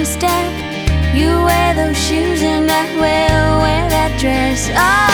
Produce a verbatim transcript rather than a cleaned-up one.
step. You wear those shoes and I will wear that dress. Oh,